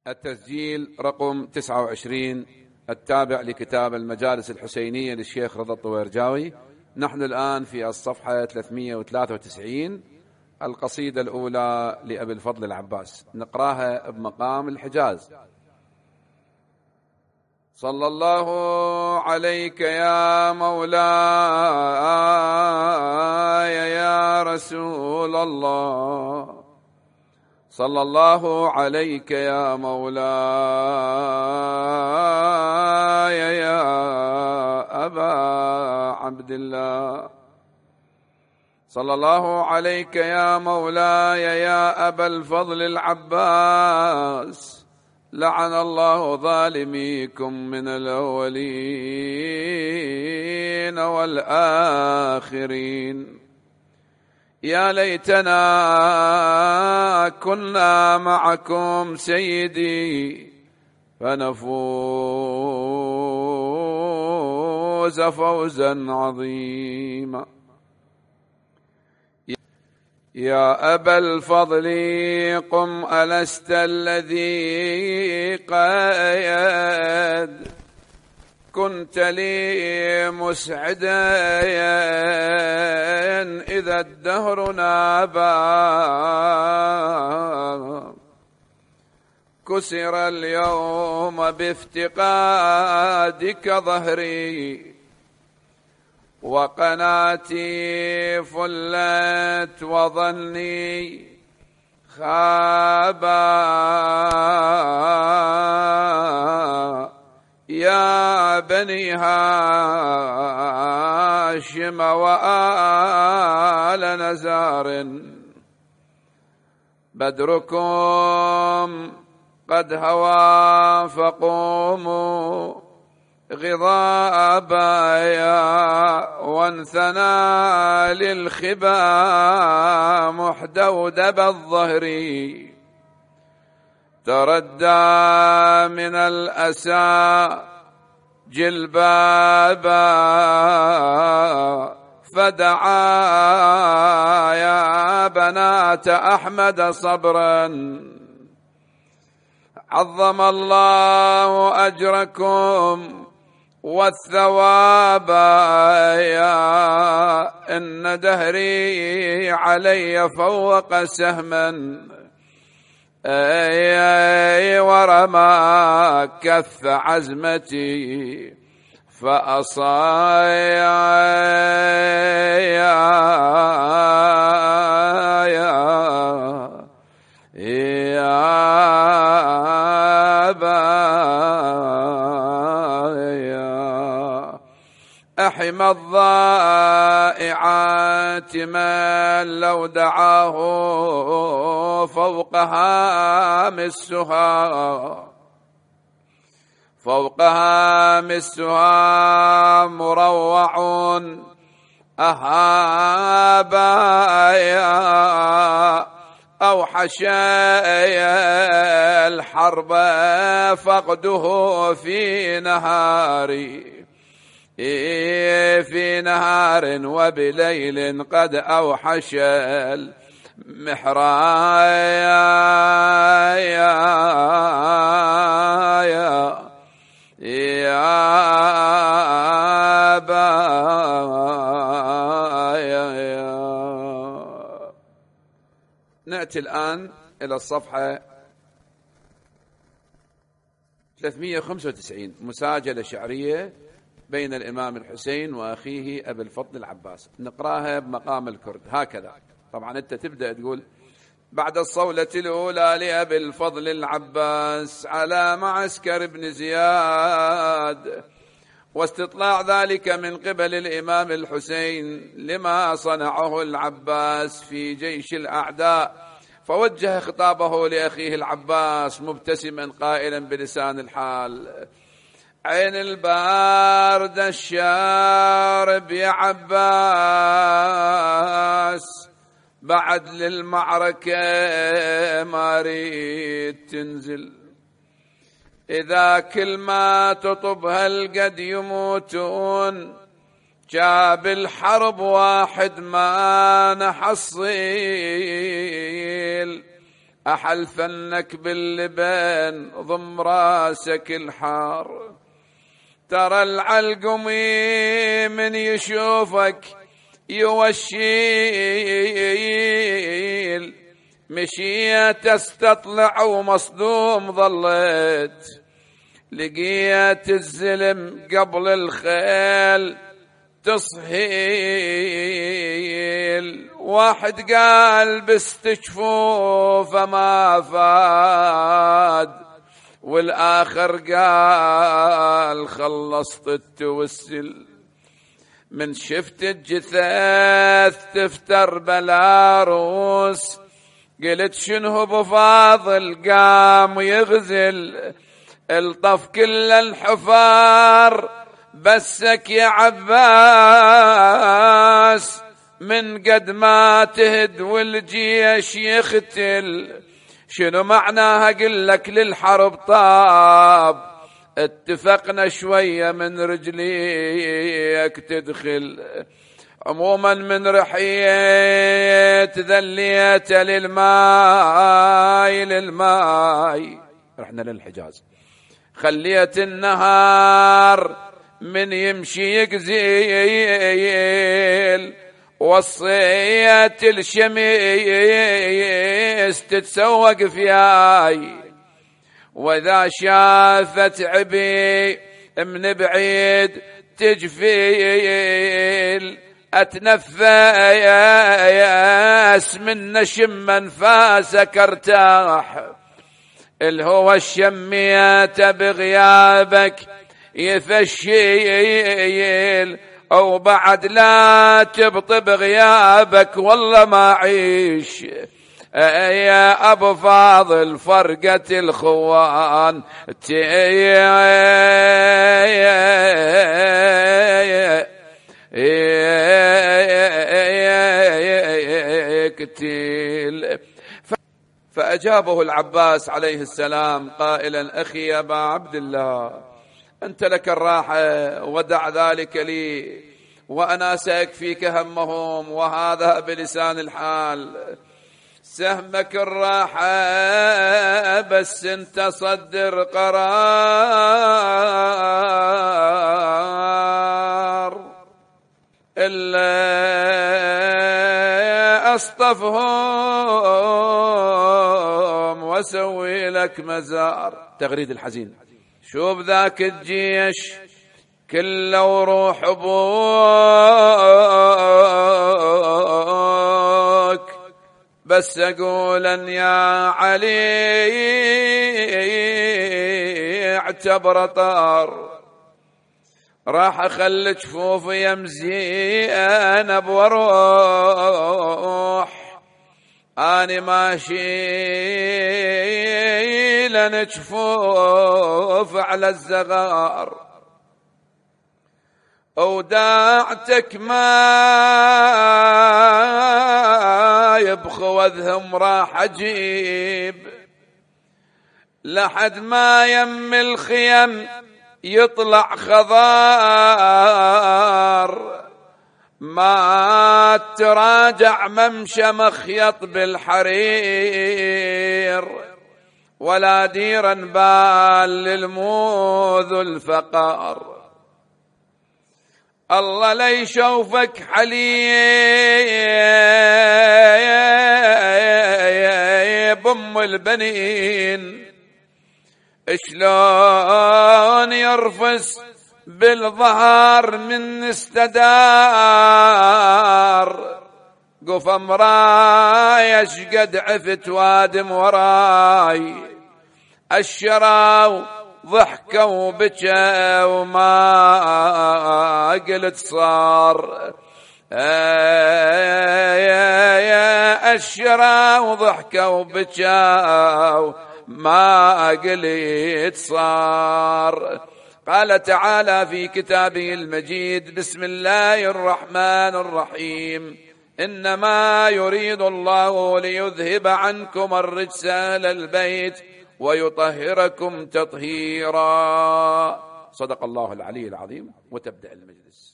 التسجيل رقم 29 التابع لكتاب المجالس الحسينية للشيخ رضا الطويرجاوي. نحن الآن في الصفحة 393، القصيدة الأولى لأبي الفضل العباس، نقراها بمقام الحجاز. صلى الله عليك يا مولاي يا رسول الله، صلى الله عليك يا مولاي يا أبا عبد الله، صلى الله عليك يا مولاي يا أبا الفضل العباس، لعن الله ظالميكم من الأولين والآخرين. يا ليتنا كنا معكم سيدي فنفوز فوزا عظيما. يا أبا الفضل قم ألست الذي قد كنت لي مسعدا إذا الدهر نابا، كسر اليوم بافتقادك ظهري، وقناتي فلت وظني خابا. يا بني هاشم وآل نزار، بدركم قد هوى فقوموا غضابا، وانثنى للخبا محدودب الظهر، تردى من الأسى جلبابا، فدعا يا بنات أحمد صبرا، عظم الله أجركم والثواب. يا إن دهري علي فوق سهما، ورمى كف عزمتي فأصايا. أحم الضائعات من لو دعاه فوق هام السها، فوق هام السها مروع أهابا، أو حشايا الحرب فقده في نهاري، في نهار وبليل قد أوحش المحرايا. يا نأتي الآن إلى الصفحة 395، مساجلة شعرية بين الإمام الحسين وأخيه أبي الفضل العباس، نقراها بمقام الكرد هكذا. طبعا أنت تبدأ تقول: بعد الصولة الأولى لأبي الفضل العباس على معسكر ابن زياد، واستطلاع ذلك من قبل الإمام الحسين لما صنعه العباس في جيش الأعداء، فوجه خطابه لأخيه العباس مبتسما قائلا بلسان الحال: عين البارد الشارب يا عباس، بعد للمعركة ما ريد تنزل، إذا كل ما تطبها القد يموتون، جاب الحرب واحد ما نحصيل، أحلفنك باللبن ضم راسك الحار، ترى العلقمي من يشوفك يوشيل، مشيت استطلع ومصدوم ظلت، لقيت الزلم قبل الخيل تصهيل، واحد قال بستشفوا فما فاد، والآخر قال خلصت التوسل، من شفت الجثث تفتر بلا روس، قلت شنو بفاضل قام يغزل، الطف كل الحفار بسك يا عباس، من قد ما تهد والجيش يختل، شنو معناها قل لك للحرب طاب، اتفقنا شوية من رجليك تدخل، عموما من رحيت ذليت للماي رحنا للحجاز، خليت النهار من يمشي يقزيل، وصيت الشميس تتسوق فياي، وإذا شافت عبي من بعيد تجفيل، أتنفس من نشم أنفاسك ارتاح، الهوى الشميت بغيابك يفشيل، أو بعد لا تبطي بغيابك والله ما عيش، يا أبو فاضل فرقة الخوان يقتل. فأجابه العباس عليه السلام قائلا أخي يا أبا عبد الله، أنت لك الراحة ودع ذلك لي، وأنا سأكفيك همهم، وهذا بلسان الحال، سهمك الراحة بس انت صدر قرار، إلا أصطفهم وسوي لك مزار. تغريد الحزين، شوف ذاك الجيش كله وروح ابوك، بس اقولا يا علي اعتبر طار، راح اخلي جفوفي يمزي انا بوروح، أنا ماشي لن جفوف على الزغار، وداعتك ما يبخوذهم راح أجيب، لحد ما يم الخيم يطلع خضار، ما تراجع ممشى مخيط بالحرير، ولا ديرا بال للموذ الفقار، الله لا يشوفك حليب ام البنين، شلون يرفس بالظهر من استدار، قف امراي اشقد عفت وادم وراي، الشراو ضحكوا وبكى وما قلت صار، الشراو ضحكوا وبكى ما قلت صار. قال تعالى في كتابه المجيد بسم الله الرحمن الرحيم، إنما يريد الله ليذهب عنكم الرجس أهل البيت ويطهركم تطهيرا. صدق الله العلي العظيم. وتبدأ المجلس.